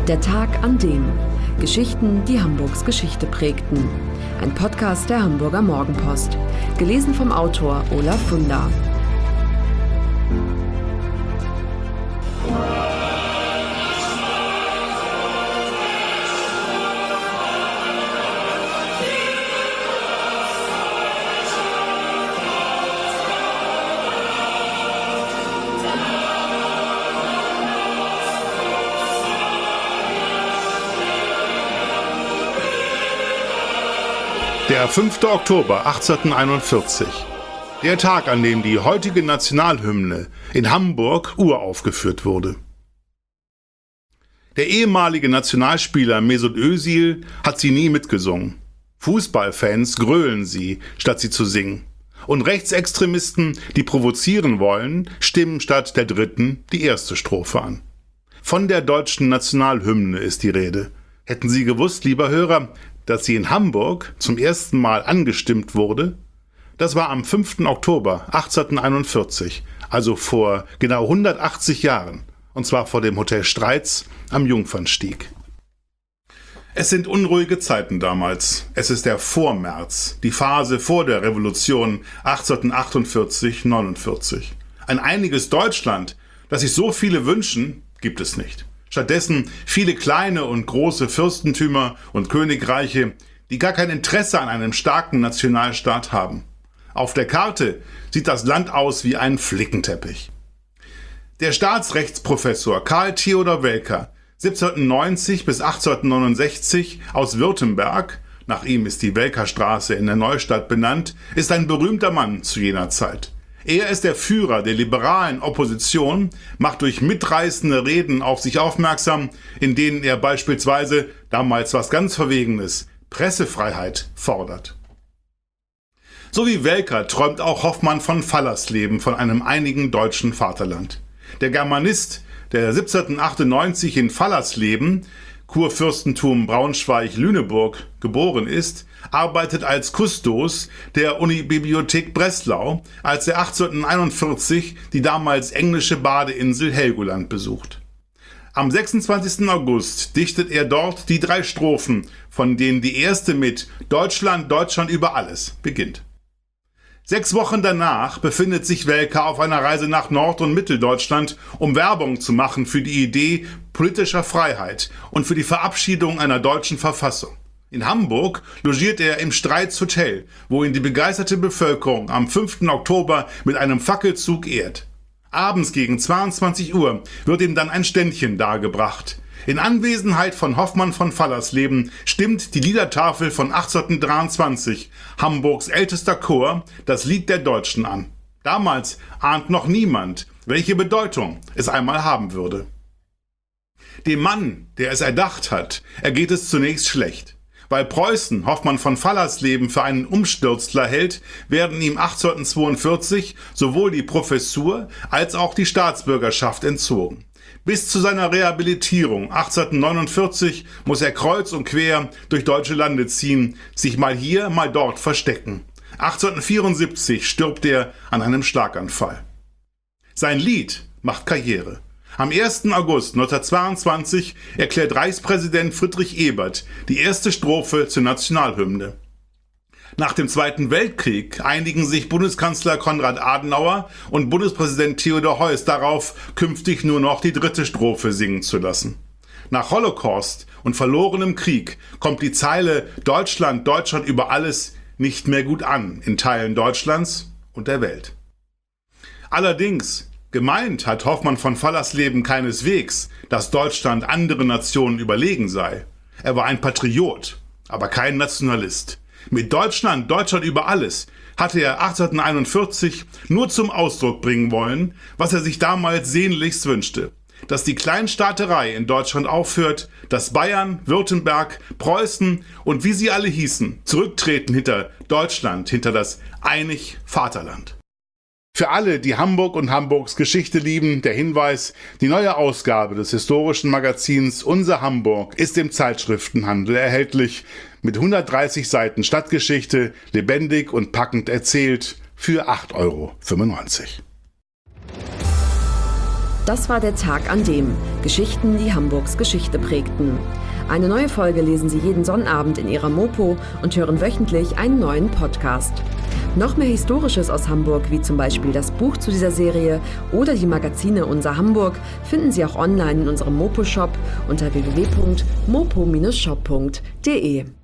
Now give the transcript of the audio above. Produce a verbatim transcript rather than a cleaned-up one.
Der Tag an dem. Geschichten, die Hamburgs Geschichte prägten. Ein Podcast der Hamburger Morgenpost. Gelesen vom Autor Olaf Funder. Der fünfte Oktober achtzehnhunderteinundvierzig. Der Tag, an dem die heutige Nationalhymne in Hamburg uraufgeführt wurde. Der ehemalige Nationalspieler Mesut Özil hat sie nie mitgesungen. Fußballfans grölen sie, statt sie zu singen. Und Rechtsextremisten, die provozieren wollen, stimmen statt der dritten die erste Strophe an. Von der deutschen Nationalhymne ist die Rede. Hätten Sie gewusst, lieber Hörer, dass sie in Hamburg zum ersten Mal angestimmt wurde? Das war am fünften Oktober achtzehnhunderteinundvierzig, also vor genau hundertachtzig Jahren, und zwar vor dem Hotel Streitz am Jungfernstieg. Es sind unruhige Zeiten damals. Es ist der Vormärz, die Phase vor der Revolution achtzehnhundertachtundvierzig neunundvierzig. Ein einiges Deutschland, das sich so viele wünschen, gibt es nicht. Stattdessen viele kleine und große Fürstentümer und Königreiche, die gar kein Interesse an einem starken Nationalstaat haben. Auf der Karte sieht das Land aus wie ein Flickenteppich. Der Staatsrechtsprofessor Karl Theodor Welcker, siebzehnhundertneunzig bis achtzehnhundertneunundsechzig aus Württemberg, nach ihm ist die Welckerstraße in der Neustadt benannt, ist ein berühmter Mann zu jener Zeit. Er ist der Führer der liberalen Opposition, macht durch mitreißende Reden auf sich aufmerksam, in denen er beispielsweise, damals was ganz Verwegenes, Pressefreiheit fordert. So wie Welcker träumt auch Hoffmann von Fallersleben von einem einigen deutschen Vaterland. Der Germanist, der siebzehnhundertachtundneunzig in Fallersleben, Kurfürstentum Braunschweig-Lüneburg, geboren ist, arbeitet als Kustos der Unibibliothek Breslau, als er achtzehnhunderteinundvierzig die damals englische Badeinsel Helgoland besucht. Am sechsundzwanzigsten August dichtet er dort die drei Strophen, von denen die erste mit »Deutschland, Deutschland über alles« beginnt. Sechs Wochen danach befindet sich Welcker auf einer Reise nach Nord- und Mitteldeutschland, um Werbung zu machen für die Idee politischer Freiheit und für die Verabschiedung einer deutschen Verfassung. In Hamburg logiert er im Streitz Hotel, wo ihn die begeisterte Bevölkerung am fünften Oktober mit einem Fackelzug ehrt. Abends gegen zweiundzwanzig Uhr wird ihm dann ein Ständchen dargebracht. In Anwesenheit von Hoffmann von Fallersleben stimmt die Liedertafel von achtzehnhundertdreiundzwanzig, Hamburgs ältester Chor, das Lied der Deutschen an. Damals ahnt noch niemand, welche Bedeutung es einmal haben würde. Dem Mann, der es erdacht hat, ergeht es zunächst schlecht. Weil Preußen Hoffmann von Fallersleben für einen Umstürzler hält, werden ihm achtzehnhundertzweiundvierzig sowohl die Professur als auch die Staatsbürgerschaft entzogen. Bis zu seiner Rehabilitierung achtzehnhundertneunundvierzig muss er kreuz und quer durch deutsche Lande ziehen, sich mal hier, mal dort verstecken. achtzehnhundertvierundsiebzig stirbt er an einem Schlaganfall. Sein Lied macht Karriere. Am ersten August neunzehnhundertzweiundzwanzig erklärt Reichspräsident Friedrich Ebert die erste Strophe zur Nationalhymne. Nach dem Zweiten Weltkrieg einigen sich Bundeskanzler Konrad Adenauer und Bundespräsident Theodor Heuss darauf, künftig nur noch die dritte Strophe singen zu lassen. Nach Holocaust und verlorenem Krieg kommt die Zeile »Deutschland, Deutschland über alles« nicht mehr gut an in Teilen Deutschlands und der Welt. Allerdings, gemeint hat Hoffmann von Fallersleben keineswegs, dass Deutschland anderen Nationen überlegen sei. Er war ein Patriot, aber kein Nationalist. Mit Deutschland, Deutschland über alles hatte er achtzehnhunderteinundvierzig nur zum Ausdruck bringen wollen, was er sich damals sehnlichst wünschte. Dass die Kleinstaaterei in Deutschland aufhört, dass Bayern, Württemberg, Preußen und wie sie alle hießen, zurücktreten hinter Deutschland, hinter das einig Vaterland. Für alle, die Hamburg und Hamburgs Geschichte lieben, der Hinweis, die neue Ausgabe des historischen Magazins Unser Hamburg ist im Zeitschriftenhandel erhältlich, mit hundertdreißig Seiten Stadtgeschichte, lebendig und packend erzählt, für acht Euro fünfundneunzig. Das war der Tag an dem. Geschichten, die Hamburgs Geschichte prägten. Eine neue Folge lesen Sie jeden Sonnabend in Ihrer Mopo und hören wöchentlich einen neuen Podcast. Noch mehr Historisches aus Hamburg, wie zum Beispiel das Buch zu dieser Serie oder die Magazine Unser Hamburg, finden Sie auch online in unserem Mopo-Shop unter w w w punkt mopo Bindestrich shop punkt de.